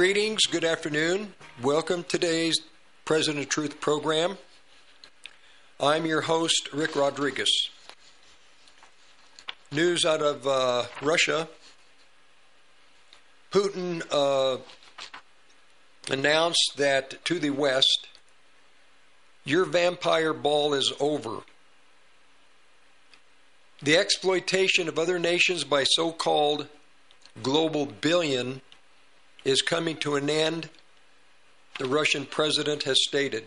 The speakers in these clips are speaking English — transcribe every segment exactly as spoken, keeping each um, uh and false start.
greetings, good afternoon. Welcome to today's President of Truth program. I'm your host, Rick Rodriguez. News out of uh, Russia. Putin uh, announced that to the West, your vampire ball is over. The exploitation of other nations by so-called global billion is coming to an end, the Russian president has stated.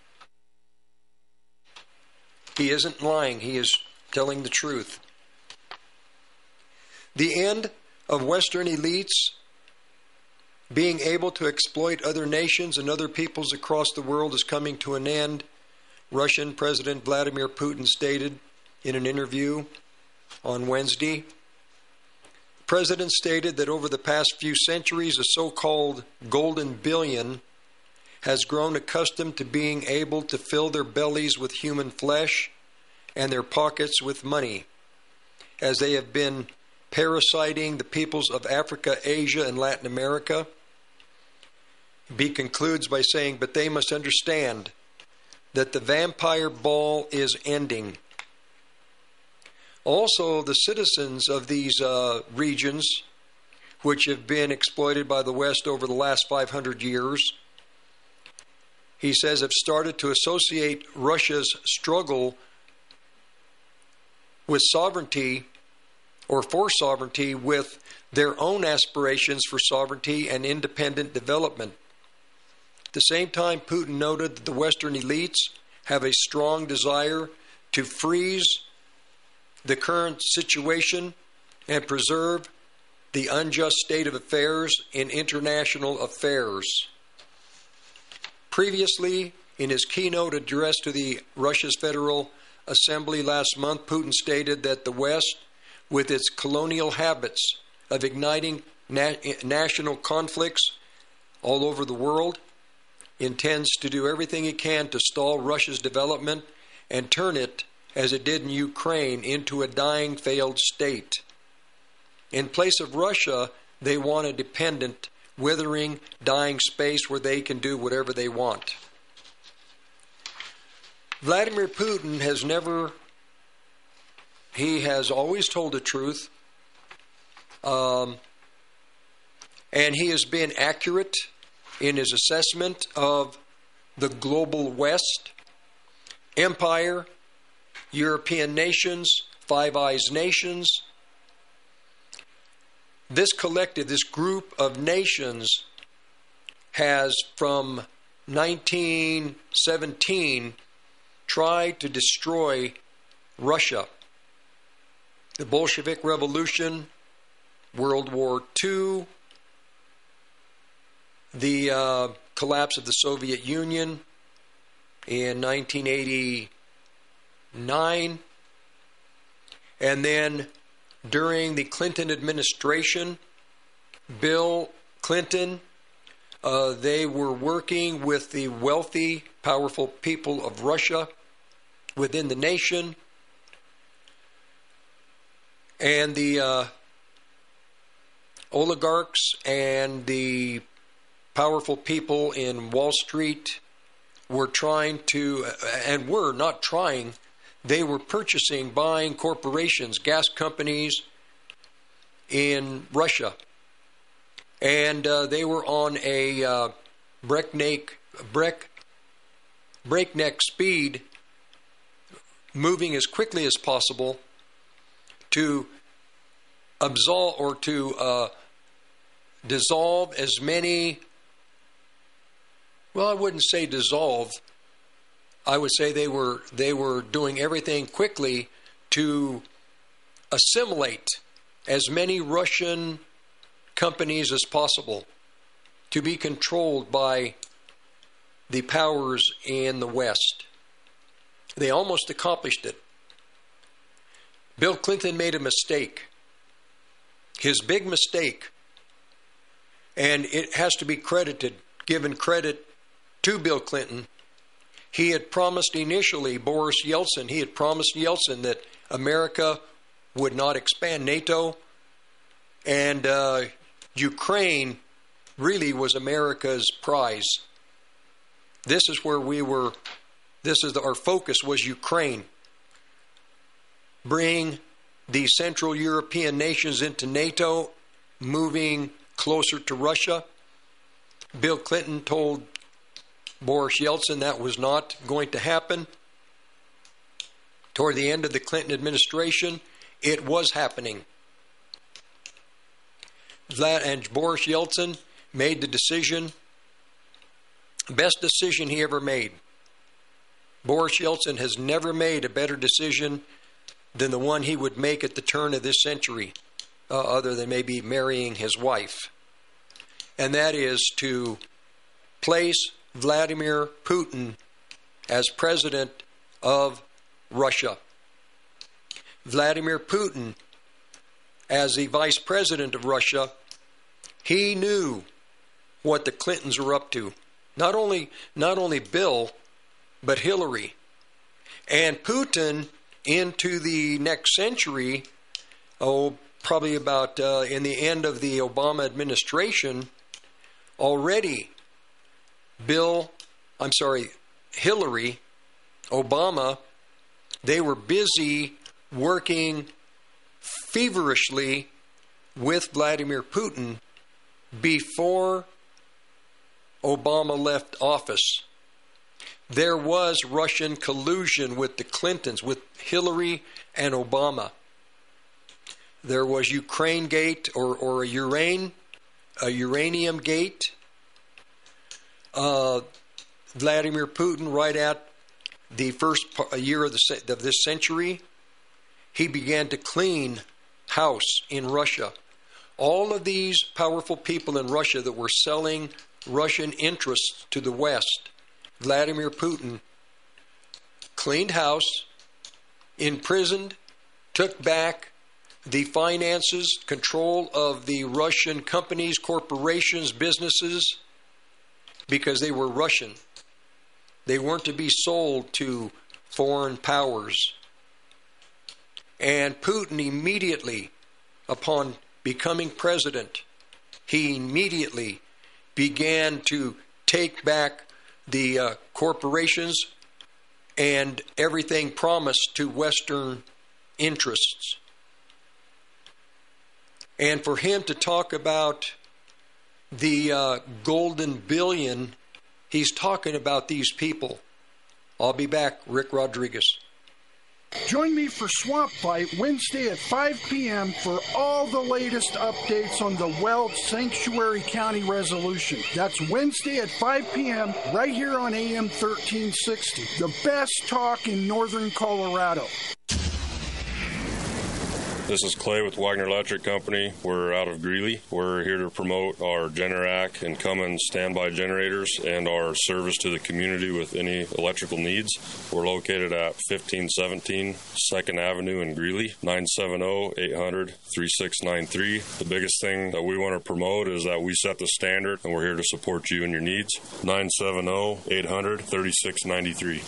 He isn't lying, he is telling the truth. The end of Western elites being able to exploit other nations and other peoples across the world is coming to an end, Russian President Vladimir Putin stated in an interview on Wednesday. The President stated that over the past few centuries, the so-called golden billion has grown accustomed to being able to fill their bellies with human flesh and their pockets with money, as they have been parasiting the peoples of Africa, Asia, and Latin America. He concludes by saying, but they must understand that the vampire ball is ending. Also, the citizens of these uh, regions, which have been exploited by the West over the last five hundred years, he says, have started to associate Russia's struggle with sovereignty or for sovereignty with their own aspirations for sovereignty and independent development. At the same time, Putin noted that the Western elites have a strong desire to freeze the current situation and preserve the unjust state of affairs in international affairs. Previously, in his keynote address to the Russia's Federal Assembly last month, Putin stated that the West, with its colonial habits of igniting na- national conflicts all over the world, intends to do everything it can to stall Russia's development and turn it, as it did in Ukraine, into a dying, failed state. In place of Russia, they want a dependent, withering, dying space where they can do whatever they want. Vladimir Putin has never, he has always told the truth, um, and he has been accurate in his assessment of the global West, empire, European nations, Five Eyes nations. This collective, this group of nations has from nineteen seventeen tried to destroy Russia. The Bolshevik Revolution, World War Two, the uh, collapse of the Soviet Union in nineteen eighty-nine, and then during the Clinton administration, Bill Clinton, uh, they were working with the wealthy, powerful people of Russia within the nation, and the uh, oligarchs and the powerful people in Wall Street were trying to, and were not trying, they were purchasing, buying corporations, gas companies in Russia. And uh, they were on a uh, breakneck, break, breakneck speed, moving as quickly as possible to absolve or to uh, dissolve as many, well, I wouldn't say dissolve, I would say they were they were doing everything quickly to assimilate as many Russian companies as possible to be controlled by the powers in the West. They almost accomplished it. Bill Clinton made a mistake. His big mistake, and it has to be credited, given credit to Bill Clinton. He had promised initially, Boris Yeltsin, he had promised Yeltsin that America would not expand NATO, and uh, Ukraine really was America's prize. This is where we were, this is the, our focus was Ukraine. Bring the Central European nations into NATO, moving closer to Russia. Bill Clinton told Boris Yeltsin that was not going to happen. Toward the end of the Clinton administration, it was happening. Vlad and Boris Yeltsin made the decision, best decision he ever made. Boris Yeltsin has never made a better decision than the one he would make at the turn of this century, uh, other than maybe marrying his wife. And that is to place Vladimir Putin as president of Russia. Vladimir Putin, as the vice president of Russia, he knew what the Clintons were up to. Not only, not only Bill, but Hillary. And Putin, into the next century, oh, probably about uh, in the end of the Obama administration, already Bill, I'm sorry, Hillary, Obama, they were busy working feverishly with Vladimir Putin before Obama left office. There was Russian collusion with the Clintons, with Hillary and Obama. There was Ukraine Gate or, or a urane, a uranium gate. Uh, Vladimir Putin, right at the first year of, the, of this century, he began to clean house in Russia. All of these powerful people in Russia that were selling Russian interests to the West, Vladimir Putin cleaned house, imprisoned, took back the finances, control of the Russian companies, corporations, businesses, because they were Russian. They weren't to be sold to foreign powers. And Putin immediately, upon becoming president, he immediately began to take back the uh, corporations and everything promised to Western interests. And for him to talk about the uh, golden billion, he's talking about these people. I'll be back, Rick Rodriguez. Join me for Swamp Fight Wednesday at five p.m. for all the latest updates on the Weld Sanctuary County resolution. That's Wednesday at five p.m. right here on A M thirteen sixty. The best talk in northern Colorado. This is Clay with Wagner Electric Company. We're out of Greeley. We're here to promote our Generac and Cummins standby generators and our service to the community with any electrical needs. We're located at fifteen seventeen second Avenue in Greeley, nine seven zero, eight hundred, three six nine three. The biggest thing that we want to promote is that we set the standard, and we're here to support you and your needs. nine seven zero, eight hundred, three six nine three.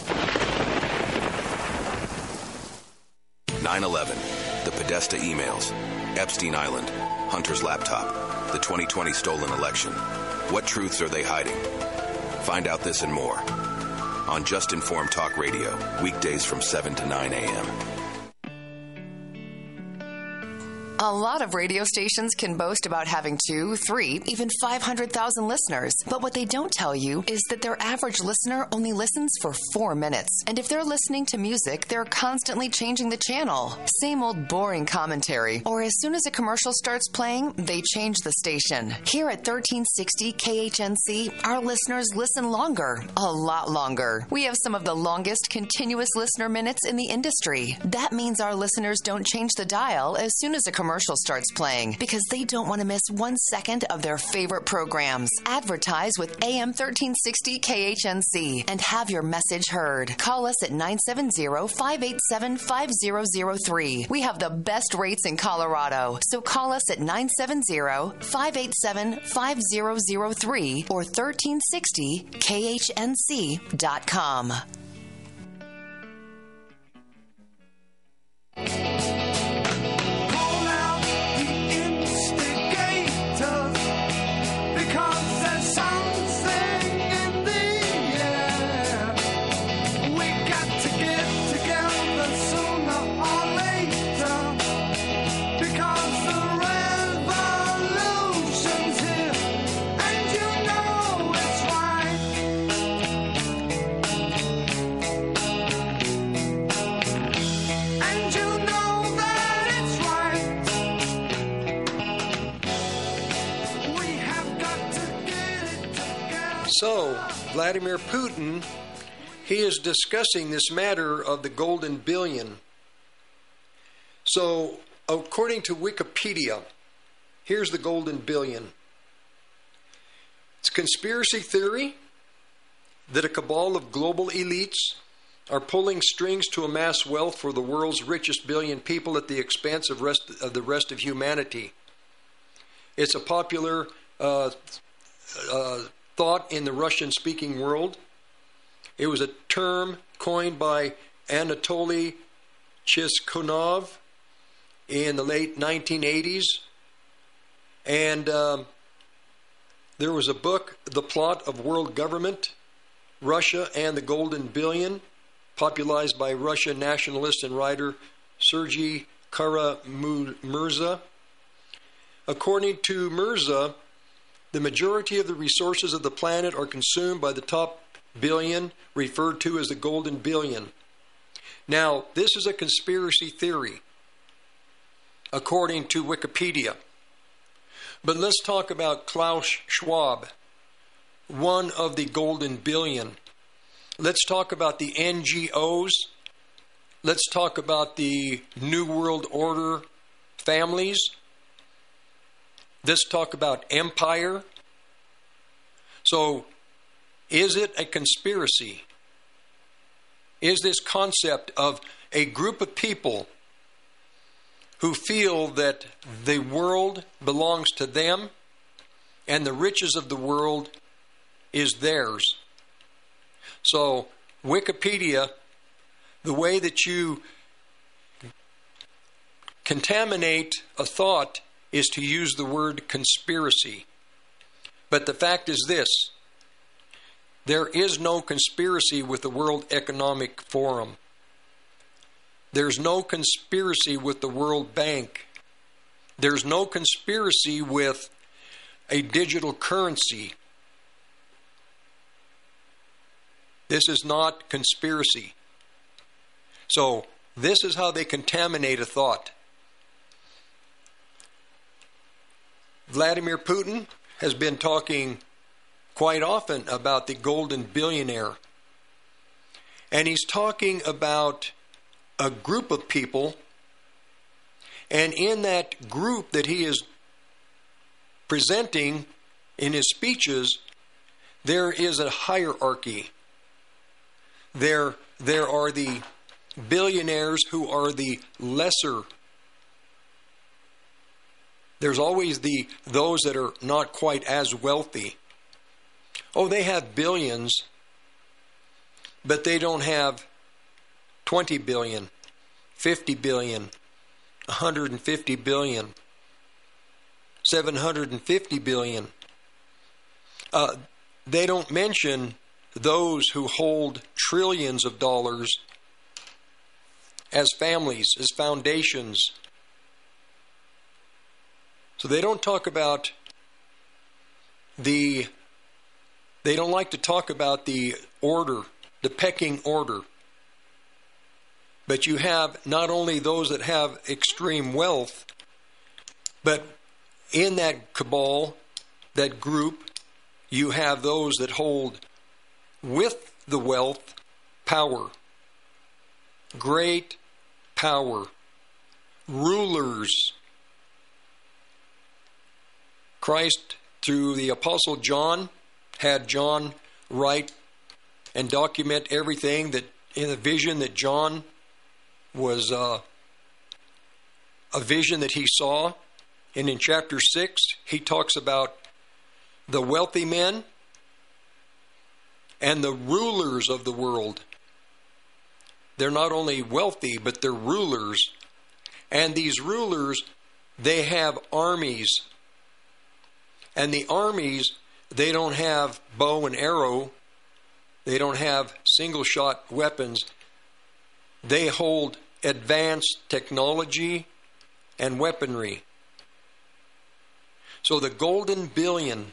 nine eleven. The Podesta emails, Epstein Island, Hunter's laptop, the twenty twenty stolen election. What truths are they hiding? Find out this and more on Just Informed Talk Radio, weekdays from seven to nine a.m. A lot of radio stations can boast about having two, three, even five hundred thousand listeners. But what they don't tell you is that their average listener only listens for four minutes. And if they're listening to music, they're constantly changing the channel. Same old boring commentary. Or as soon as a commercial starts playing, they change the station. Here at thirteen sixty K H N C, our listeners listen longer. A lot longer. We have some of the longest continuous listener minutes in the industry. That means our listeners don't change the dial as soon as a commercial commercial starts playing because they don't want to miss one second of their favorite programs. Advertise with A M thirteen sixty K H N C and have your message heard. Call us at nine seven zero, five eight seven, five zero zero three. We have the best rates in Colorado, so call us at nine seven zero, five eight seven, five zero zero three or thirteen sixty K H N C dot com. Because Vladimir Putin, he is discussing this matter of the golden billion. So, according to Wikipedia, here's the golden billion. It's a conspiracy theory that a cabal of global elites are pulling strings to amass wealth for the world's richest billion people at the expense of, rest, of the rest of humanity. It's a popular uh, uh, thought in the Russian-speaking world. It was a term coined by Anatoly Chizkunov in the late nineteen eighties. And um, there was a book, The Plot of World Government, Russia and the Golden Billion, popularized by Russian nationalist and writer Sergei Kara-Murza. According to Murza, the majority of the resources of the planet are consumed by the top billion, referred to as the golden billion. Now, this is a conspiracy theory, according to Wikipedia. But let's talk about Klaus Schwab, one of the golden billion. Let's talk about the N G Os. Let's talk about the New World Order families. Let's talk about empire. So, is it a conspiracy? Is this concept of a group of people who feel that the world belongs to them and the riches of the world is theirs? So, Wikipedia, the way that you contaminate a thought is to use the word conspiracy. But the fact is this: there is no conspiracy with the World Economic Forum. There's no conspiracy with the World Bank. There's no conspiracy with a digital currency. This is not conspiracy. So, this is how they contaminate a thought. Vladimir Putin has been talking quite often about the golden billionaire. And he's talking about a group of people, and in that group that he is presenting in his speeches, there is a hierarchy. There, there are the billionaires who are the lesser. There's always the those that are not quite as wealthy. Oh, they have billions, but they don't have twenty billion, fifty billion, one hundred fifty billion, seven hundred fifty billion. Uh, they don't mention those who hold trillions of dollars as families, as foundations. So they don't talk about the, they don't like to talk about the order, the pecking order. But you have not only those that have extreme wealth, but in that cabal, that group, you have those that hold with the wealth power, great power, rulers. Christ, through the Apostle John, had John write and document everything that in a vision that John was uh, a vision that he saw. And in chapter six, he talks about the wealthy men and the rulers of the world. They're not only wealthy, but they're rulers. And these rulers, they have armies. And the armies, they don't have bow and arrow. They don't have single-shot weapons. They hold advanced technology and weaponry. So the golden billion,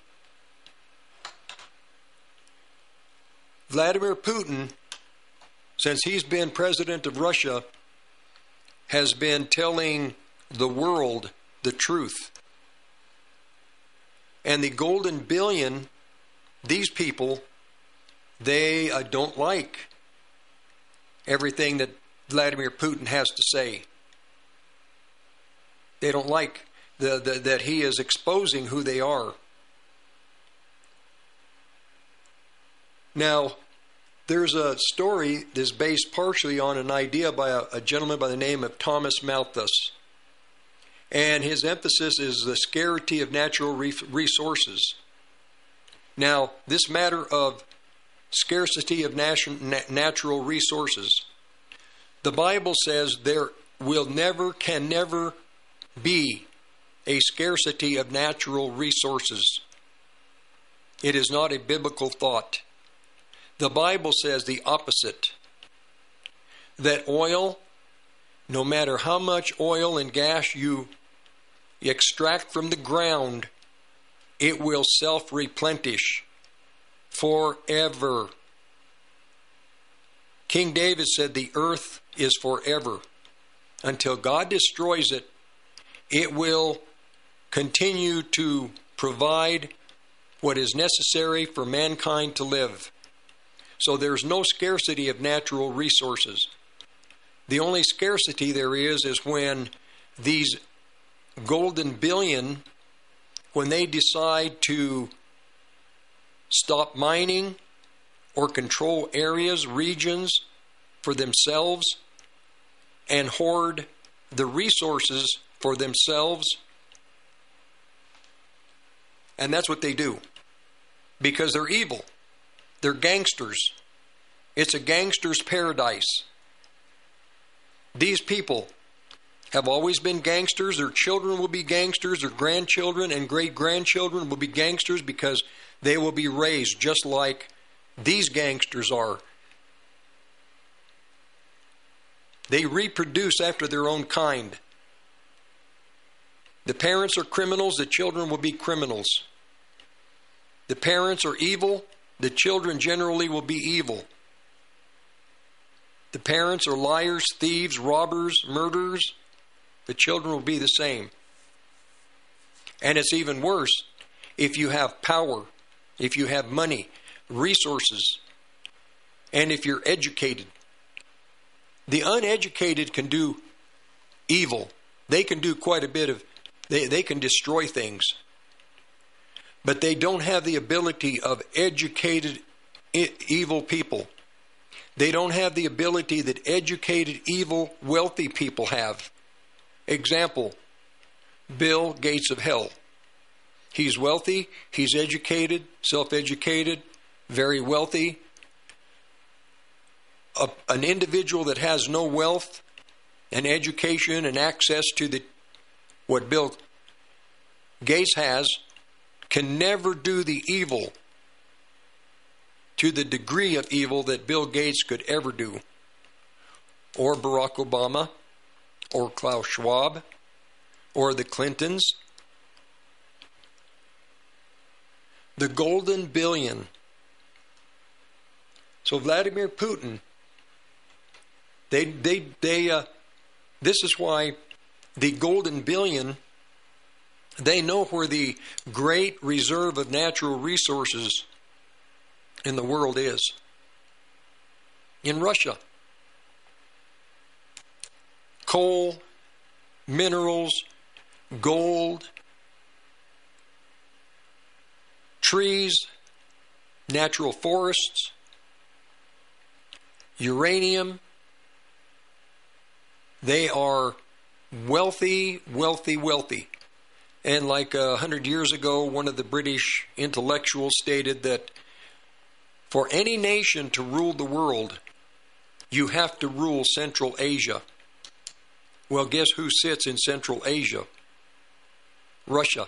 Vladimir Putin, since he's been president of Russia, has been telling the world the truth. And the golden billion, these people, they uh, don't like everything that Vladimir Putin has to say. They don't like the, the, that he is exposing who they are. Now, there's a story that's based partially on an idea by a, a gentleman by the name of Thomas Malthus. And his emphasis is the scarcity of natural re- resources. Now, this matter of scarcity of nat- natural resources, the Bible says there will never, can never be a scarcity of natural resources. It is not a biblical thought. The Bible says the opposite. That oil, no matter how much oil and gas you extract from the ground, it will self-replenish forever. King David said the earth is forever. Until God destroys it, it will continue to provide what is necessary for mankind to live. So there's no scarcity of natural resources. The only scarcity there is is when these golden billion, when they decide to stop mining or control areas, regions for themselves and hoard the resources for themselves. And that's what they do. Because they're evil. They're gangsters. It's a gangster's paradise. These people have always been gangsters. Their children will be gangsters. Their grandchildren and great-grandchildren will be gangsters because they will be raised just like these gangsters are. They reproduce after their own kind. The parents are criminals. The children will be criminals. The parents are evil. The children generally will be evil. The parents are liars, thieves, robbers, murderers. The children will be the same. And it's even worse if you have power, if you have money, resources, and if you're educated. The uneducated can do evil. They can do quite a bit of, they, they can destroy things. But they don't have the ability of educated evil people. They don't have the ability that educated, evil, wealthy people have. Example, Bill Gates of hell. He's wealthy, he's educated, self-educated, very wealthy. A, an individual that has no wealth and education and access to the what Bill Gates has can never do the evil to the degree of evil that Bill Gates could ever do, or Barack Obama, or Klaus Schwab, or the Clintons. The golden billion. So Vladimir Putin, they, they, they, uh, this is why the golden billion, they know where the great reserve of natural resources in the world is. In Russia. Coal, minerals, gold, trees, natural forests, uranium. They are wealthy, wealthy, wealthy. And like a hundred years ago, one of the British intellectuals stated that for any nation to rule the world, you have to rule Central Asia. Well, guess who sits in Central Asia? Russia.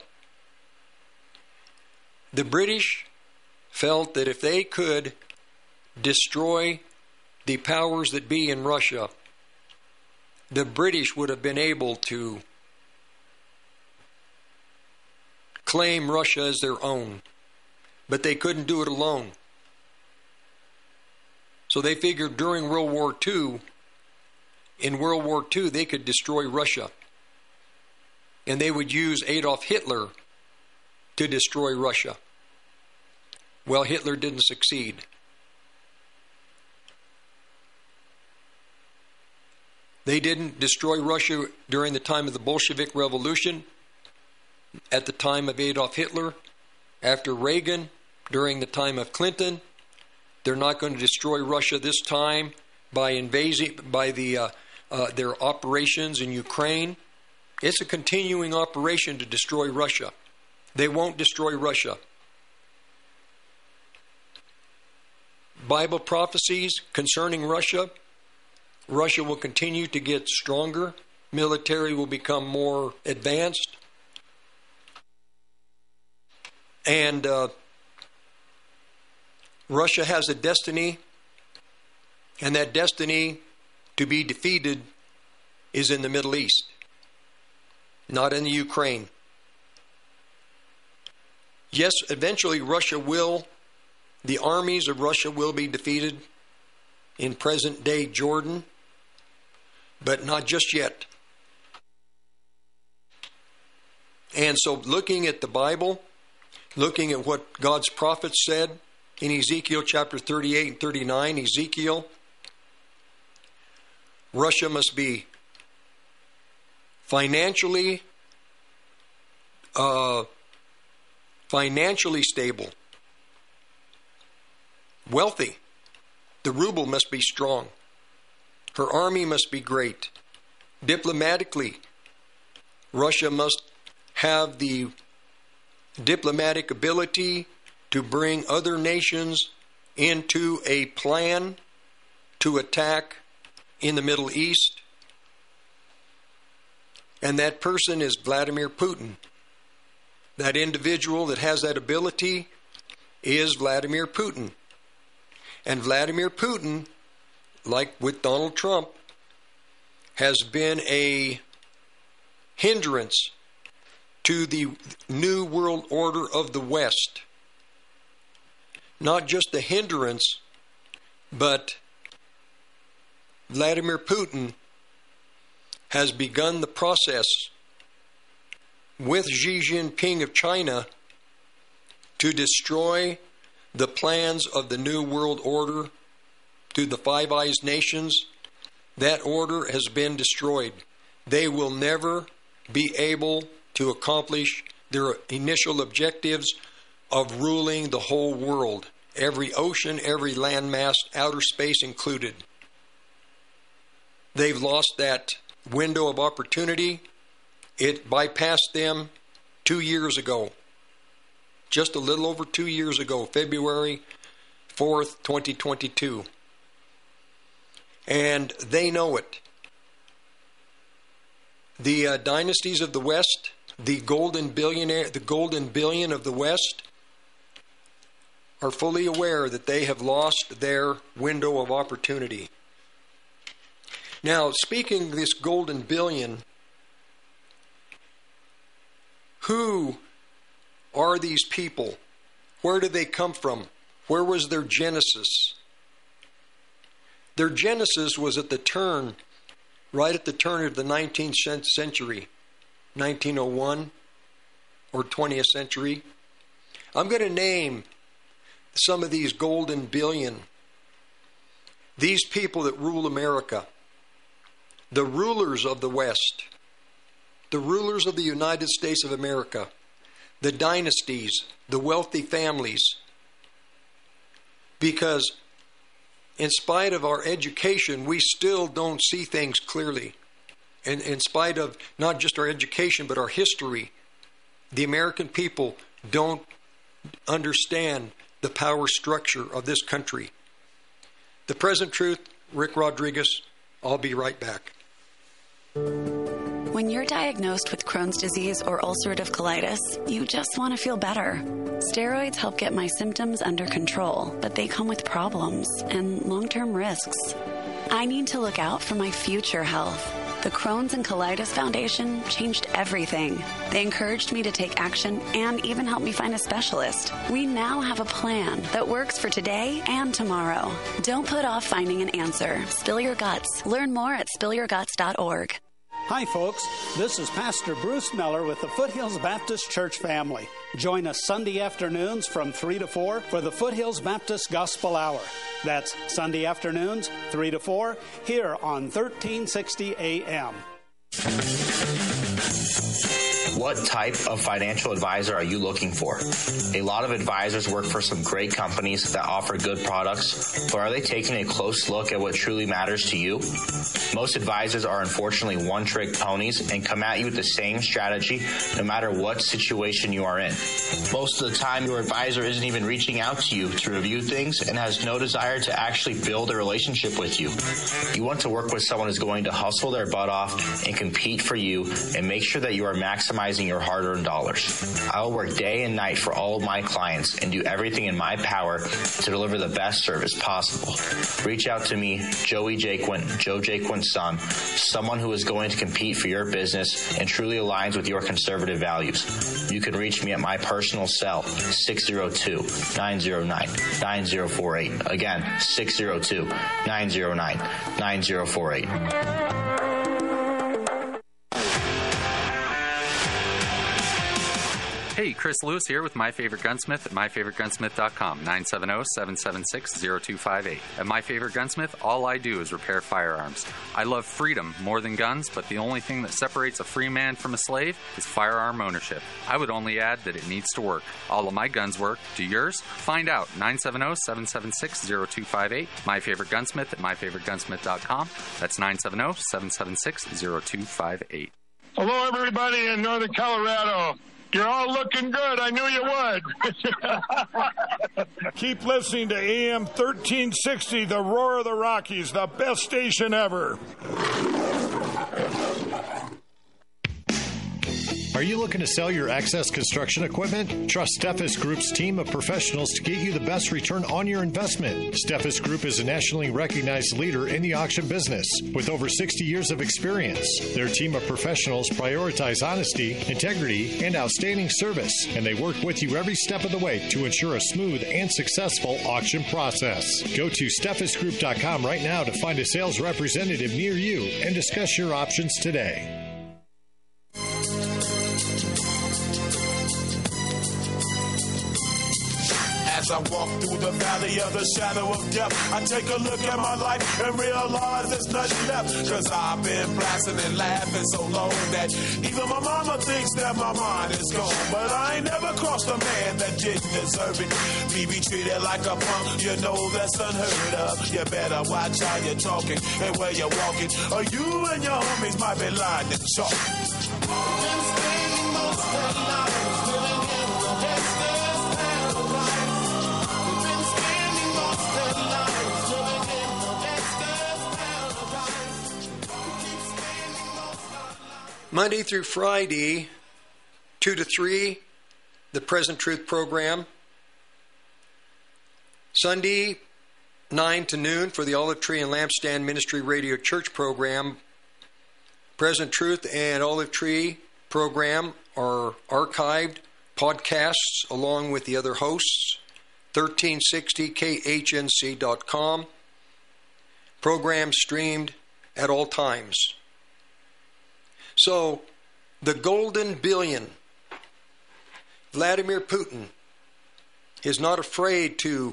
The British felt that if they could destroy the powers that be in Russia, the British would have been able to claim Russia as their own. But they couldn't do it alone. So they figured during World War Two, in World War Two, they could destroy Russia. And they would use Adolf Hitler to destroy Russia. Well, Hitler didn't succeed. They didn't destroy Russia during the time of the Bolshevik Revolution, at the time of Adolf Hitler, after Reagan, during the time of Clinton. They're not going to destroy Russia this time by invading, by the uh, uh, their operations in Ukraine. It's a continuing operation to destroy Russia. They won't destroy Russia. Bible prophecies concerning Russia: Russia will continue to get stronger. Military will become more advanced. And uh, Russia has a destiny, and that destiny to be defeated is in the Middle East, not in the Ukraine. Yes, eventually Russia will, the armies of Russia will be defeated in present-day Jordan, but not just yet. And so looking at the Bible, looking at what God's prophets said in Ezekiel chapter thirty-eight and thirty-nine, Ezekiel, Russia must be financially uh, financially stable, wealthy. The ruble must be strong. Her army must be great. Diplomatically, Russia must have the diplomatic ability to bring other nations into a plan to attack in the Middle East. And that person is Vladimir Putin. That individual that has that ability is Vladimir Putin. And Vladimir Putin, like with Donald Trump, has been a hindrance to the new world order of the West. Not just a hindrance, but Vladimir Putin has begun the process with Xi Jinping of China to destroy the plans of the New World Order through the Five Eyes nations. That order has been destroyed. They will never be able to accomplish their initial objectives of ruling the whole world, every ocean, every landmass, outer space included. They've lost that window of opportunity. It bypassed them two years ago. Just a little over two years ago, February fourth, twenty twenty-two. And they know it. The uh, dynasties of the West, the golden billionaire, the golden billion of the West, are fully aware that they have lost their window of opportunity. Now, speaking of this golden billion, who are these people? Where did they come from? Where was their genesis? Their genesis was at the turn, right at the turn of the nineteenth century, nineteen oh one or twentieth century. I'm going to name some of these golden billion, these people that rule America, the rulers of the West, the rulers of the United States of America, the dynasties, the wealthy families. Because in spite of our education, we still don't see things clearly. And in spite of not just our education, but our history, the American people don't understand the power structure of this country. The Present Truth, Rick Rodriguez. I'll be right back. When you're diagnosed with Crohn's disease or ulcerative colitis, you just want to feel better. Steroids help get my symptoms under control, but they come with problems and long-term risks. I need to look out for my future health. The Crohn's and Colitis Foundation changed everything. They encouraged me to take action and even helped me find a specialist. We now have a plan that works for today and tomorrow. Don't put off finding an answer. Spill your guts. Learn more at spill your guts dot org. Hi, folks. This is Pastor Bruce Miller with the Foothills Baptist Church family. Join us Sunday afternoons from three to four for the Foothills Baptist Gospel Hour. That's Sunday afternoons, three to four, here on thirteen sixty A M. What type of financial advisor are you looking for? A lot of advisors work for some great companies that offer good products, but are they taking a close look at what truly matters to you? Most advisors are unfortunately one-trick ponies and come at you with the same strategy no matter what situation you are in. Most of the time, your advisor isn't even reaching out to you to review things and has no desire to actually build a relationship with you. You want to work with someone who's going to hustle their butt off and compete for you and make sure that you are maximizing your hard-earned dollars. I will work day and night for all of my clients and do everything in my power to deliver the best service possible. Reach out to me, Joey Jaquint, Joe Jaquint's son, someone who is going to compete for your business and truly aligns with your conservative values. You can reach me at my personal cell, six oh two, nine oh nine, nine oh four eight. Again, six oh two, nine oh nine, nine oh four eight. Hey, Chris Lewis here with My Favorite Gunsmith at my favorite gunsmith dot com, nine seven zero, seven seven six, zero two five eight. At My Favorite Gunsmith, all I do is repair firearms. I love freedom more than guns, but the only thing that separates a free man from a slave is firearm ownership. I would only add that it needs to work. All of my guns work. Do yours? Find out. nine seven zero, seven seven six, zero two five eight. My Favorite Gunsmith at my favorite gunsmith dot com. That's nine seven zero, seven seven six, zero two five eight. Hello, everybody in Northern Colorado. You're all looking good. I knew you would. Keep listening to A M thirteen sixty, the Roar of the Rockies, the best station ever. Are you looking to sell your excess construction equipment? Trust Steffes Group's team of professionals to get you the best return on your investment. Steffes Group is a nationally recognized leader in the auction business with over sixty years of experience. Their team of professionals prioritize honesty, integrity, and outstanding service, and they work with you every step of the way to ensure a smooth and successful auction process. Go to steffes group dot com right now to find a sales representative near you and discuss your options today. As I walk through the valley of the shadow of death, I take a look at my life and realize there's nothing left. Cause I've been blasting and laughing so long that even my mama thinks that my mind is gone. But I ain't never crossed a man that didn't deserve it. Me be treated like a punk, you know that's unheard of. You better watch how you're talking and where you're walking, or you and your homies might be lying to chalk. Been spending most of their lives living in the Dexter's paradise. Monday through Friday, two to three, the Present Truth program. Sunday, nine to noon for the Olive Tree and Lampstand Ministry Radio Church program. Present Truth and Olive Tree program are archived podcasts along with the other hosts. thirteen sixty K H N C dot com. Program streamed at all times. So, the golden billion, Vladimir Putin, is not afraid to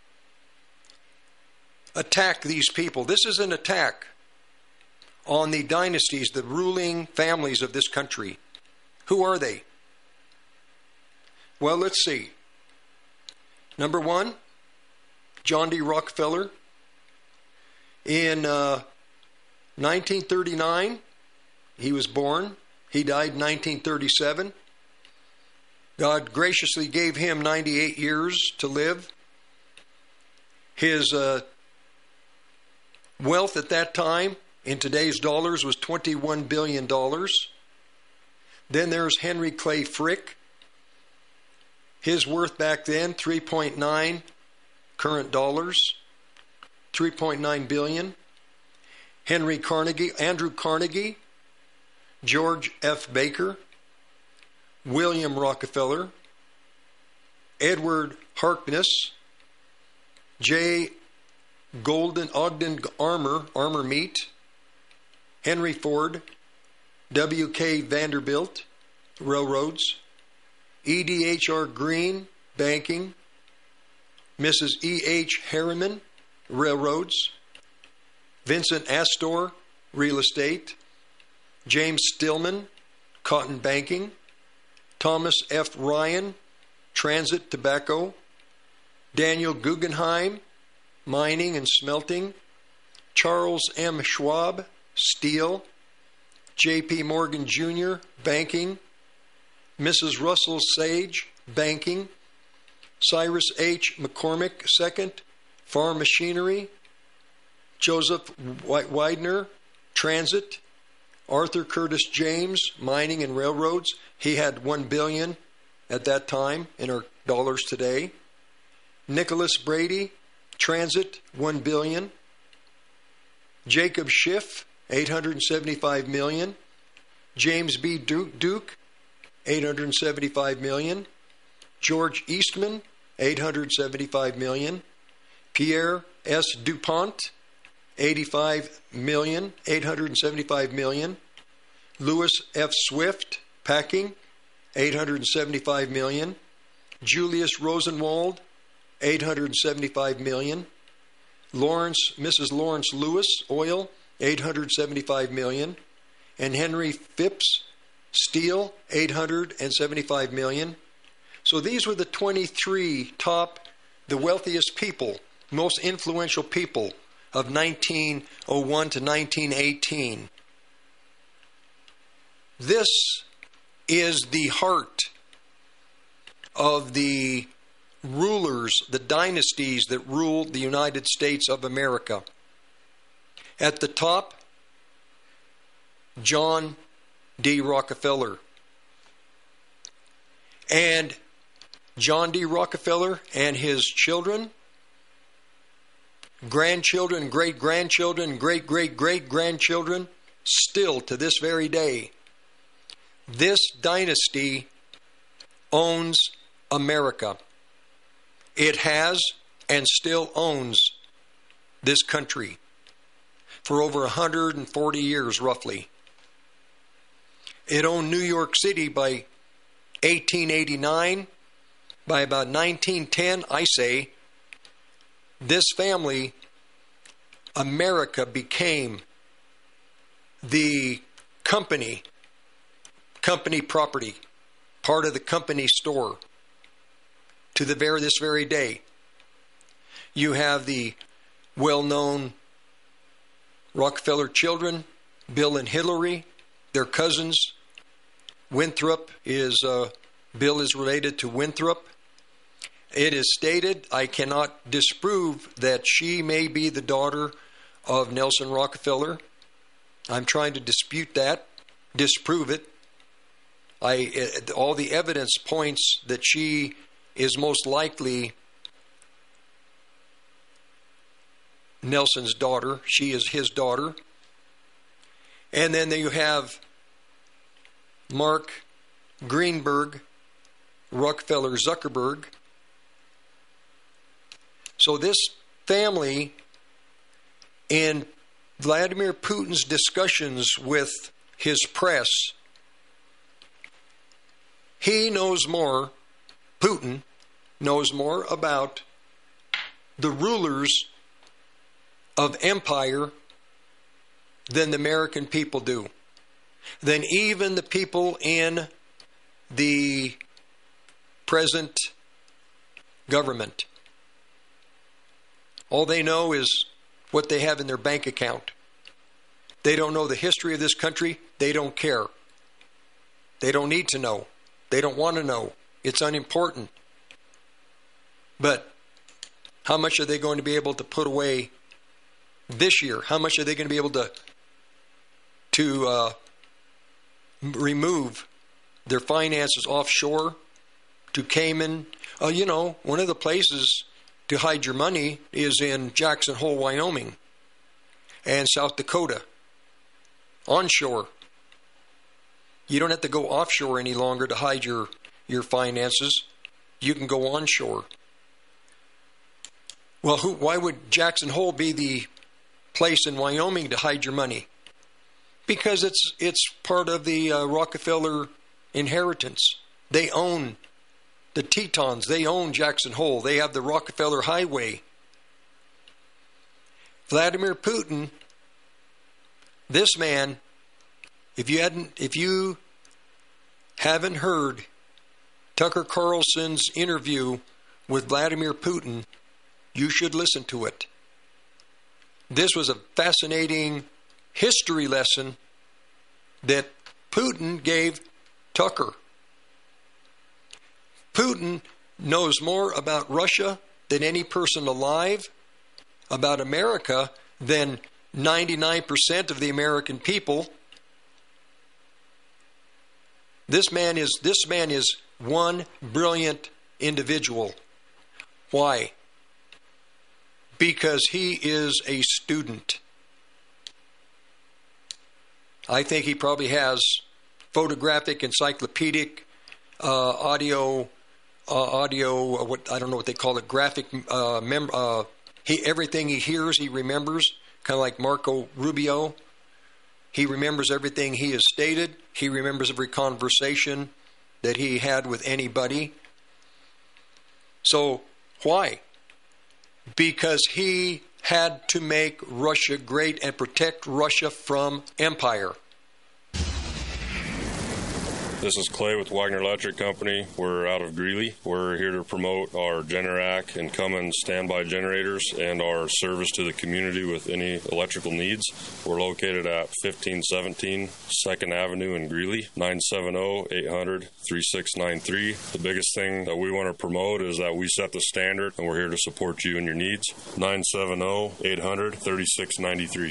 attack these people. This is an attack on the dynasties, the ruling families of this country. Who are they? Well, let's see. Number one, John D. Rockefeller. In uh, nineteen thirty-nine, he was born. He died in nineteen thirty-seven. God graciously gave him ninety-eight years to live. His uh, wealth at that time, in today's dollars, was twenty-one billion dollars. Then there's Henry Clay Frick. His worth back then, three point nine current dollars, three point nine billion. Henry Carnegie, Andrew Carnegie, George F. Baker, William Rockefeller, Edward Harkness, J. Golden Ogden Armour, Armour Meat, Henry Ford, W K Vanderbilt, railroads. E D H R Green, banking. Missus E H Harriman, railroads. Vincent Astor, real estate. James Stillman, cotton banking. Thomas F. Ryan, transit tobacco. Daniel Guggenheim, mining and smelting. Charles M. Schwab, steel. J P. Morgan Junior, banking. Missus Russell Sage, banking. Cyrus H. McCormick the Second, farm machinery. Joseph Widener, transit. Arthur Curtis James, mining and railroads. He had one billion dollars at that time in our dollars today. Nicholas Brady, transit, one billion dollars. Jacob Schiff, eight hundred seventy-five million dollars. James B. Duke, Duke eight hundred seventy-five million dollars. George Eastman, eight hundred seventy-five million dollars. Pierre S. DuPont, eighty-five million dollars, eight hundred seventy-five million dollars. Lewis F. Swift, packing, eight hundred seventy-five million dollars. Julius Rosenwald, eight hundred seventy-five million dollars. Lawrence, Missus Lawrence Lewis, oil, eight hundred seventy-five million dollars. And Henry Phipps, steel, eight hundred seventy-five million dollars. So these were the twenty-three top, the wealthiest people, most influential people of nineteen oh one to nineteen eighteen. This is the heart of the rulers, the dynasties that ruled the United States of America. At the top, John D. Rockefeller. And John D. Rockefeller and his children, grandchildren, great-grandchildren, great-great-great-grandchildren, still to this very day, this dynasty owns America. It has and still owns this country for over one hundred forty years, roughly. It owned New York City by eighteen eighty-nine. By about nineteen ten, I say, this family, America, became the company, company property, part of the company store to the very this very day. You have the well-known Rockefeller children, Bill and Hillary, their cousins. Winthrop is, uh, Bill is related to Winthrop. It is stated, I cannot disprove, that she may be the daughter of Nelson Rockefeller. I'm trying to dispute that, disprove it. I, all the evidence points that she is most likely Nelson's daughter. She is his daughter. And then you have Mark Greenberg, Rockefeller Zuckerberg. So this family, in Vladimir Putin's discussions with his press, he knows more, Putin knows more about the rulers of empire than the American people do, than even the people in the present government. All they know is what they have in their bank account. They don't know the history of this country. They don't care. They don't need to know. They don't want to know. It's unimportant. But how much are they going to be able to put away this year? How much are they going to be able to to uh, remove their finances offshore to Cayman? Uh, you know, one of the places to hide your money is in Jackson Hole, Wyoming, and South Dakota, onshore. You don't have to go offshore any longer to hide your, your finances. You can go onshore. Well, who, why would Jackson Hole be the place in Wyoming to hide your money? Because it's it's part of the uh, Rockefeller inheritance. They own the Tetons. They own Jackson Hole. They have the Rockefeller Highway. Vladimir Putin, this man, if you hadn't, if you haven't heard Tucker Carlson's interview with Vladimir Putin, you should listen to it. This was a fascinating history lesson that Putin gave Tucker. Putin knows more about Russia than any person alive, about America than ninety-nine percent of the American people. This man is this man is one brilliant individual. Why? Because he is a student. I think he probably has photographic, encyclopedic, uh, audio, uh, audio. Uh, what I don't know what they call it. Graphic. Uh, mem- uh, he everything he hears, he remembers. Kind of like Marco Rubio. He remembers everything he has stated. He remembers every conversation that he had with anybody. So why? Because he had to make Russia great and protect Russia from empire. This is Clay with Wagner Electric Company. We're out of Greeley. We're here to promote our Generac and Cummins standby generators and our service to the community with any electrical needs. We're located at fifteen seventeen second Avenue in Greeley, nine seven zero, eight hundred, three six nine three. The biggest thing that we want to promote is that we set the standard, and we're here to support you and your needs. nine seven zero, eight hundred, three six nine three.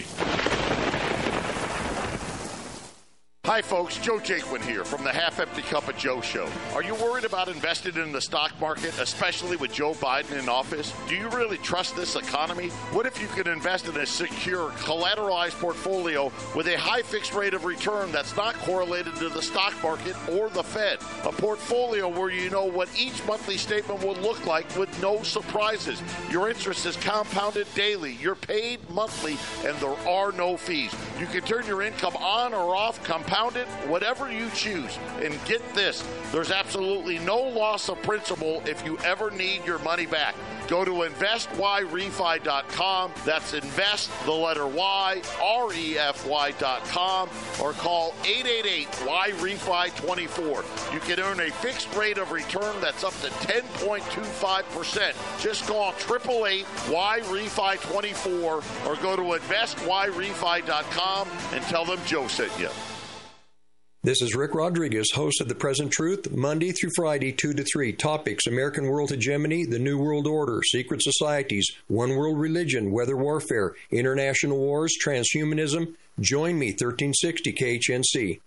Hi folks, Joe Jaquin here from the Half Empty Cup of Joe show. Are you worried about investing in the stock market, especially with Joe Biden in office? Do you really trust this economy? What if you could invest in a secure, collateralized portfolio with a high fixed rate of return that's not correlated to the stock market or the Fed? A portfolio where you know what each monthly statement will look like with no surprises. Your interest is compounded daily. You're paid monthly, and there are no fees. You can turn your income on or off, compound it, whatever you choose. And get this, there's absolutely no loss of principal if you ever need your money back. Go to invest y refi dot com. That's invest, the letter Y, R E F Y dot com, or call eight eight eight, Y refi twenty-four. You can earn a fixed rate of return that's up to ten point two five percent. Just call eight eight eight, Y refi twenty-four or go to invest y refi dot com and tell them Joe sent you. This is Rick Rodriguez, host of The Present Truth, Monday through Friday, two to three. Topics: American world hegemony, the New World Order, secret societies, one world religion, weather warfare, international wars, transhumanism. Join me, thirteen sixty K H N C.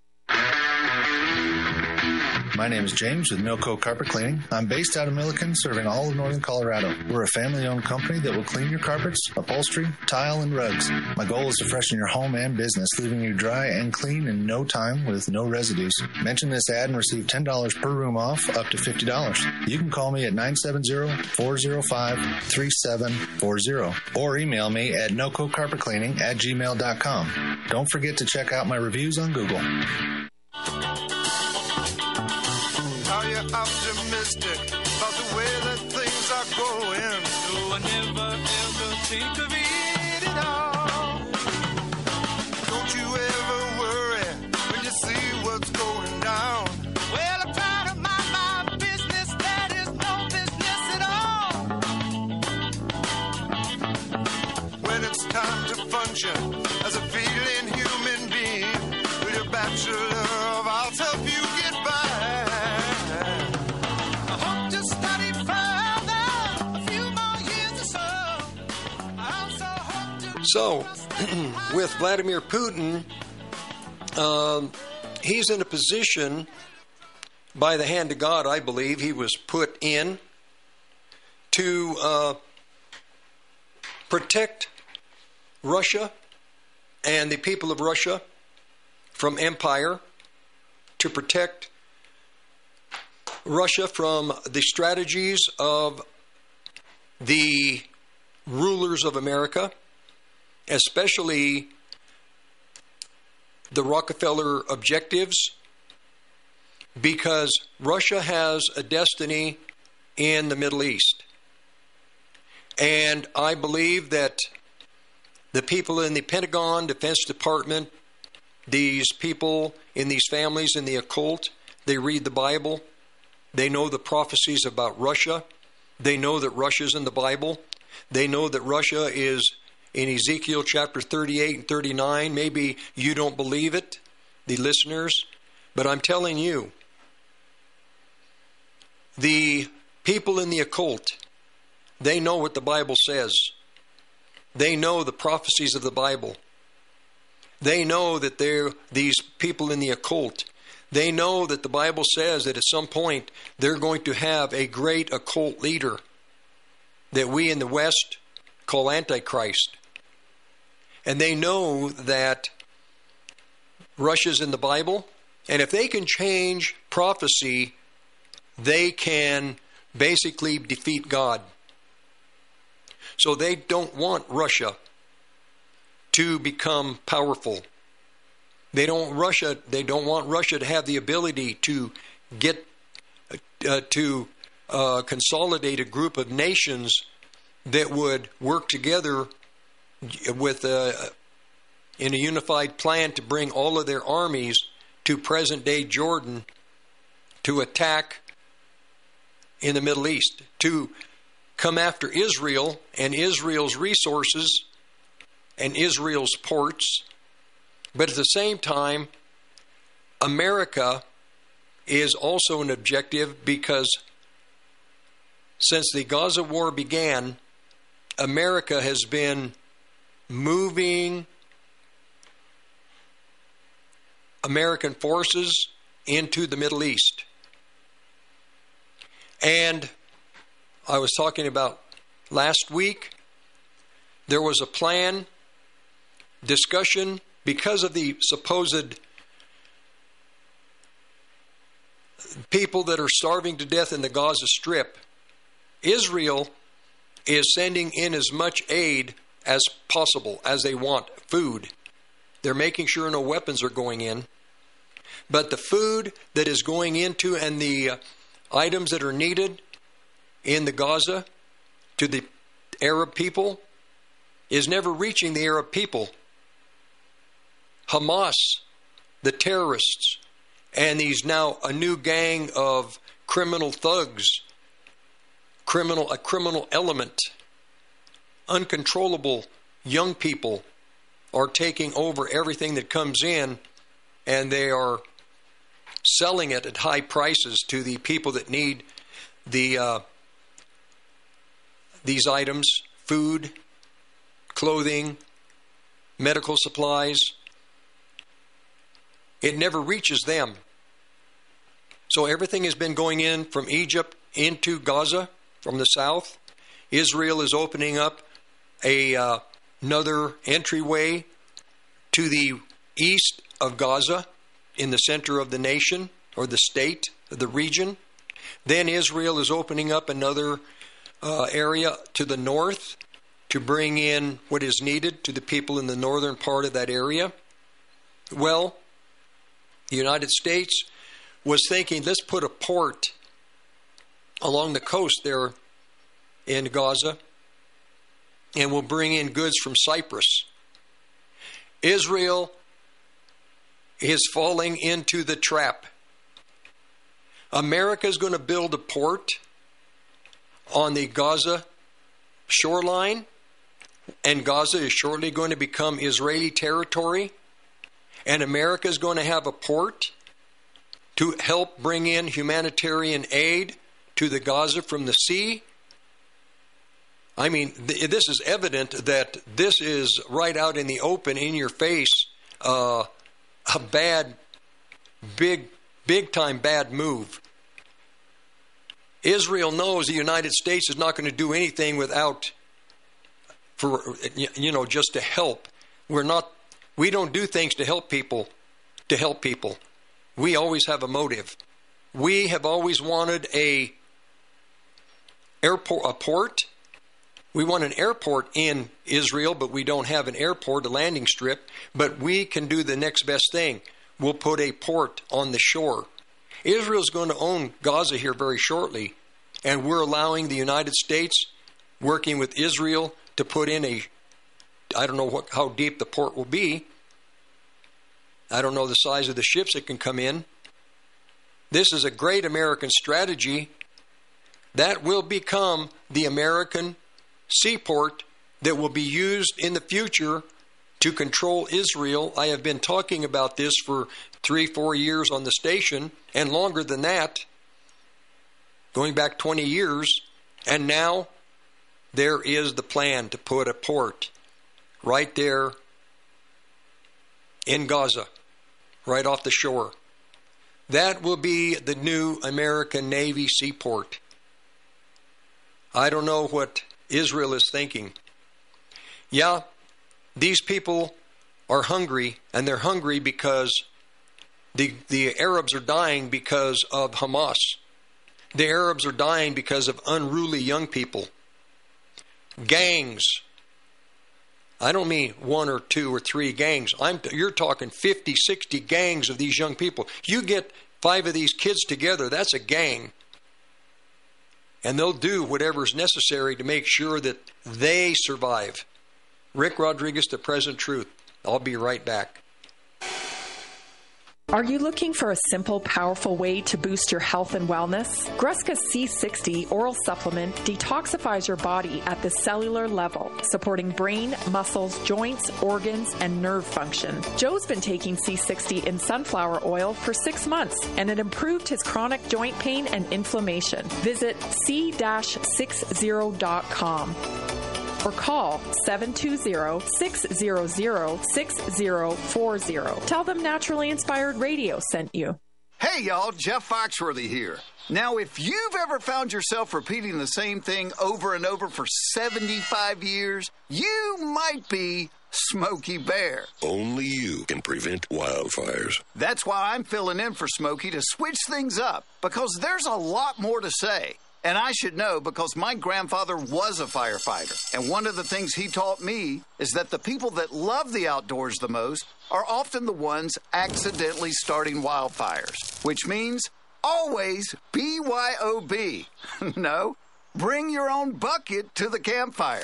My name is James with Milco Carpet Cleaning. I'm based out of Milliken, serving all of northern Colorado. We're a family-owned company that will clean your carpets, upholstery, tile, and rugs. My goal is to freshen your home and business, leaving you dry and clean in no time with no residues. Mention this ad and receive ten dollars per room off, up to fifty dollars. You can call me at nine seven zero, four zero five, three seven four zero or email me at noco carpet cleaning at gmail dot com. Don't forget to check out my reviews on Google. Are you optimistic about the way that things are going? No, I never ever think of it at all. Don't you ever worry when you see what's going down. Well, I try to mind my business, that is no business at all. When it's time to function as a feeling human being, with your bachelor of arts help you get by. So, with Vladimir Putin, um, he's in a position, by the hand of God, I believe, he was put in to uh, protect Russia and the people of Russia from empire, to protect Russia from the strategies of the rulers of America, especially the Rockefeller objectives, because Russia has a destiny in the Middle East. And I believe that the people in the Pentagon, Defense Department, these people in these families in the occult, they read the Bible. They know the prophecies about Russia. They know that Russia's in the Bible. They know that Russia is in Ezekiel chapter thirty-eight and thirty-nine. Maybe you don't believe it, the listeners, but I'm telling you, the people in the occult, they know what the Bible says. They know the prophecies of the Bible. They know that they're these people in the occult. They know that the Bible says that at some point they're going to have a great occult leader that we in the West call Antichrist. And they know that Russia's in the Bible, and if they can change prophecy, they can basically defeat God. So they don't want Russia to become powerful. They don't Russia. They don't want Russia to have the ability to get uh, to uh, consolidate a group of nations that would work together with uh, in a unified plan to bring all of their armies to present-day Jordan to attack in the Middle East, to come after Israel and Israel's resources and Israel's ports. But at the same time, America is also an objective, because since the Gaza war began, America has been moving American forces into the Middle East. And I was talking about last week, there was a plan, discussion, because of the supposed people that are starving to death in the Gaza Strip. Israel is sending in as much aid as possible, as they want food. They're making sure no weapons are going in. But the food that is going into and the uh, items that are needed in the Gaza to the Arab people is never reaching the Arab people. Hamas, the terrorists, and these now a new gang of criminal thugs, criminal a criminal element, uncontrollable young people are taking over everything that comes in, and they are selling it at high prices to the people that need the uh, these items: food, clothing, medical supplies. It never reaches them. So everything has been going in from Egypt into Gaza from the south. Israel is opening up a uh, another entryway to the east of Gaza, in the center of the nation or the state, the region. Then Israel is opening up another uh, area to the north to bring in what is needed to the people in the northern part of that area. Well, the United States was thinking, let's put a port along the coast there in Gaza, and we'll bring in goods from Cyprus. Israel is falling into the trap. America is going to build a port on the Gaza shoreline, and Gaza is shortly going to become Israeli territory. And America is going to have a port to help bring in humanitarian aid to the Gaza from the sea. I mean, th- this is evident that this is right out in the open, in your face, uh, a bad, big, big time bad move. Israel knows the United States is not going to do anything without, for you know, just to help. We're not. We don't do things to help people, to help people. We always have a motive. We have always wanted a airport, a port We want an airport in Israel, but we don't have an airport, a landing strip. But we can do the next best thing. We'll put a port on the shore. Israel's going to own Gaza here very shortly, and we're allowing the United States, working with Israel, to put in a, I don't know what, how deep the port will be. I don't know the size of the ships that can come in. This is a great American strategy that will become the American seaport that will be used in the future to control Israel. I have been talking about this for three, four years on the station, and longer than that, going back twenty years, and now there is the plan to put a port right there in Gaza, right off the shore. That will be the new American Navy seaport. I don't know what Israel is thinking. Yeah, these people are hungry, and they're hungry because the, the Arabs are dying because of Hamas. The Arabs are dying because of unruly young people. Gangs. I don't mean one or two or three gangs. I'm, you're talking fifty, sixty gangs of these young people. You get five of these kids together, that's a gang. And they'll do whatever is necessary to make sure that they survive. Rick Rodriguez, The Present Truth. I'll be right back. Are you looking for a simple, powerful way to boost your health and wellness? Gruska C sixty oral supplement detoxifies your body at the cellular level, supporting brain, muscles, joints, organs, and nerve function. Joe's been taking C sixty in sunflower oil for six months, and it improved his chronic joint pain and inflammation. Visit c sixty dot com. Or call seven two zero, six zero zero, six zero four zero. Tell them Naturally Inspired Radio sent you. Hey, y'all, Jeff Foxworthy here. Now, if you've ever found yourself repeating the same thing over and over for seventy-five years, you might be Smokey Bear. Only you can prevent wildfires. That's why I'm filling in for Smokey to switch things up, because there's a lot more to say. And I should know because my grandfather was a firefighter. And one of the things he taught me is that the people that love the outdoors the most are often the ones accidentally starting wildfires. Which means always B Y O B. No, bring your own bucket to the campfire.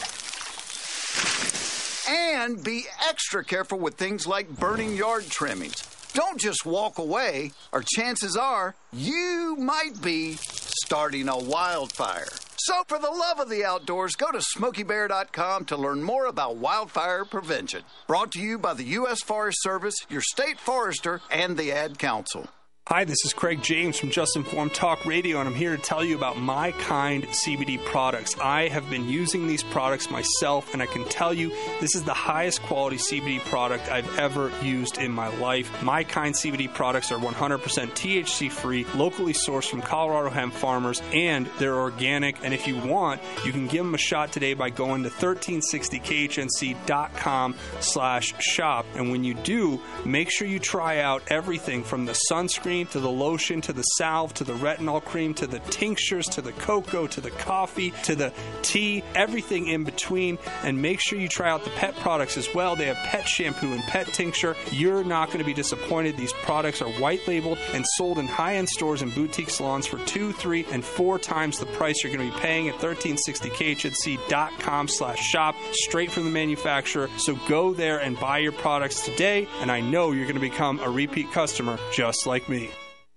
And be extra careful with things like burning yard trimmings. Don't just walk away, or chances are you might be starting a wildfire. So for the love of the outdoors, go to smokey bear dot com to learn more about wildfire prevention. Brought to you by the U S Forest Service, your state forester, and the Ad Council. Hi, this is Craig James from Just Informed Talk Radio, and I'm here to tell you about My Kind C B D products. I have been using these products myself, and I can tell you this is the highest quality C B D product I've ever used in my life. My Kind C B D products are one hundred percent T H C-free, locally sourced from Colorado hemp farmers, and they're organic. And if you want, you can give them a shot today by going to thirteen sixty K H N C dot com slash shop. And when you do, make sure you try out everything from the sunscreen to the lotion, to the salve, to the retinol cream, to the tinctures, to the cocoa, to the coffee, to the tea, everything in between. And make sure you try out the pet products as well. They have pet shampoo and pet tincture. You're not going to be disappointed. These products are white labeled and sold in high-end stores and boutique salons for two, three, and four times the price you're going to be paying at thirteen sixty K H N C dot com slash shop, straight from the manufacturer. So go there and buy your products today, and I know you're going to become a repeat customer just like me.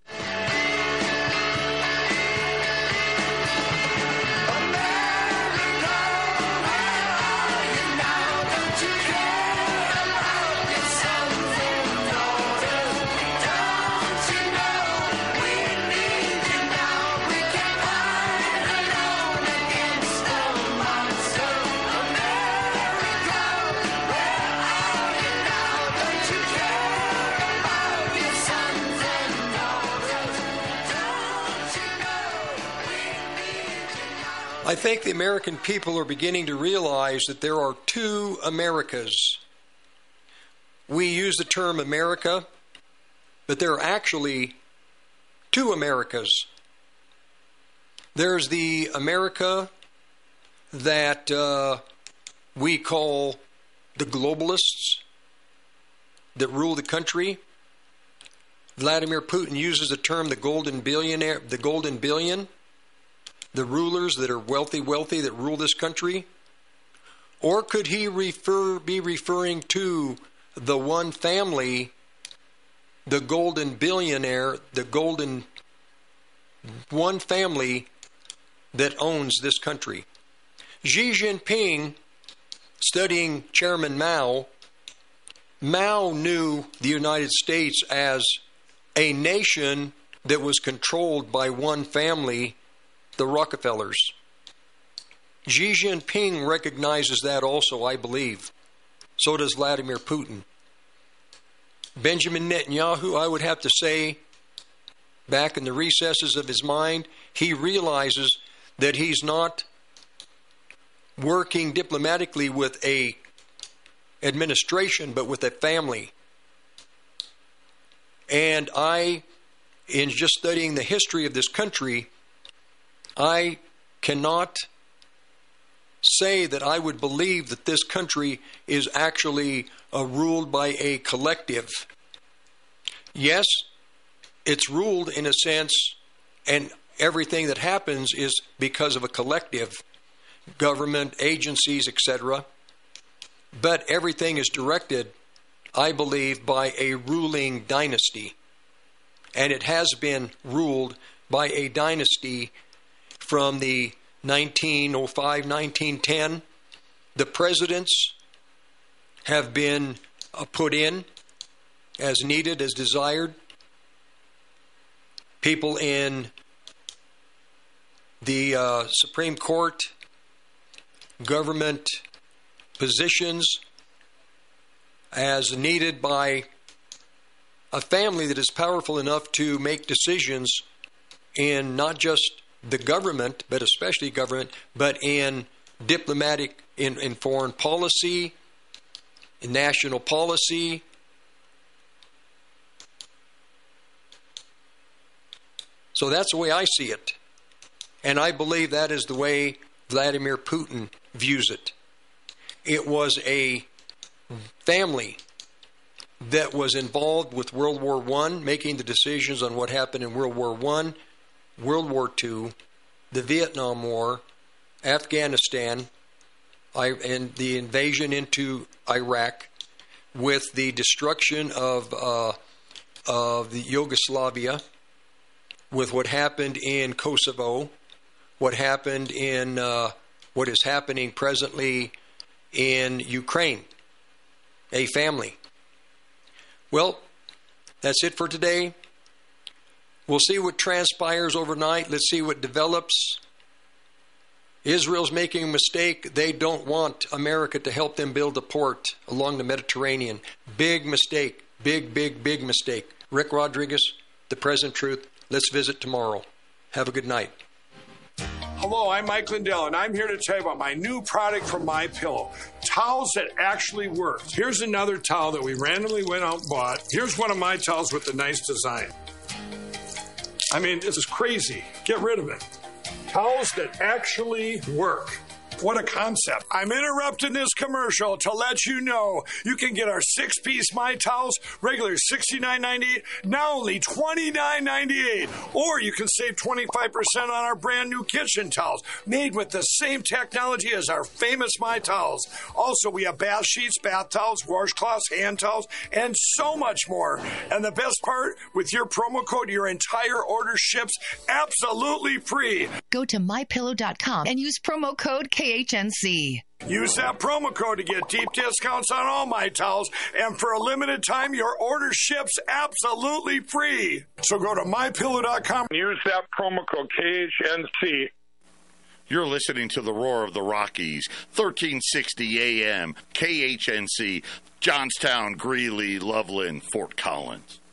I think the American people are beginning to realize that there are two Americas. We use the term America, but there are actually two Americas. There's the America that uh, we call the globalists that rule the country. Vladimir Putin uses the term the golden billionaire, the golden billion, the rulers that are wealthy, wealthy that rule this country. Or could he refer, be referring to the one family, the golden billionaire, the golden one family that owns this country? Xi Jinping, studying Chairman Mao, Mao knew the United States as a nation that was controlled by one family, the Rockefellers. Xi Jinping recognizes that also, I believe. So does Vladimir Putin. Benjamin Netanyahu, I would have to say, back in the recesses of his mind, he realizes that he's not working diplomatically with a administration, but with a family. And I, in just studying the history of this country, I cannot say that I would believe that this country is actually uh, ruled by a collective. Yes, it's ruled in a sense, and everything that happens is because of a collective, government, agencies, et cetera. But everything is directed, I believe, by a ruling dynasty. And it has been ruled by a dynasty from the nineteen oh five, nineteen ten. The presidents have been uh, put in as needed, as desired. People in the uh, Supreme Court, government positions as needed by a family that is powerful enough to make decisions in not just the government, but especially government, but in diplomatic, in, in foreign policy, in national policy. So that's the way I see it. And I believe that is the way Vladimir Putin views it. It was a family that was involved with World War One, making the decisions on what happened in World War One, World War Two, the Vietnam War, Afghanistan, and the invasion into Iraq, with the destruction of uh, of the Yugoslavia, with what happened in Kosovo, what happened in uh, what is happening presently in Ukraine, a family. Well, that's it for today. We'll see what transpires overnight. Let's see what develops. Israel's making a mistake. They don't want America to help them build a port along the Mediterranean. Big mistake. Big, big, big mistake. Rick Rodriguez, The Present Truth. Let's visit tomorrow. Have a good night. Hello, I'm Mike Lindell, and I'm here to tell you about my new product from MyPillow. Towels that actually work. Here's another towel that we randomly went out and bought. Here's one of my towels with the nice design. I mean, this is crazy. Get rid of it. Towels that actually work. What a concept. I'm interrupting this commercial to let you know you can get our six-piece My Towels, regular sixty-nine ninety-eight, now only twenty-nine ninety-eight. Or you can save twenty-five percent on our brand new kitchen towels, made with the same technology as our famous My Towels. Also, we have bath sheets, bath towels, washcloths, hand towels, and so much more. And the best part, with your promo code, your entire order ships absolutely free. Go to my pillow dot com and use promo code K H N C. Use that promo code to get deep discounts on all My Towels, and for a limited time, your order ships absolutely free. So go to my pillow dot com. Use that promo code K H N C. You're listening to the Roar of the Rockies, thirteen sixty A M, K H N C, Johnstown, Greeley, Loveland, Fort Collins.